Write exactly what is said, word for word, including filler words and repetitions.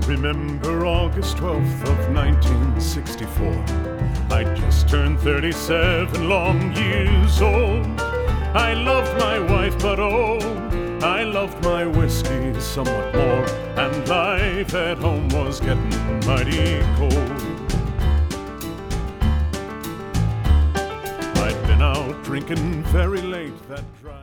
remember August twelfth of nineteen sixty-four. I'd just turned thirty-seven long years old. I loved my wife, but oh, I loved my whiskey somewhat more, and life at home was getting mighty cold. I'd been out drinking very late that dry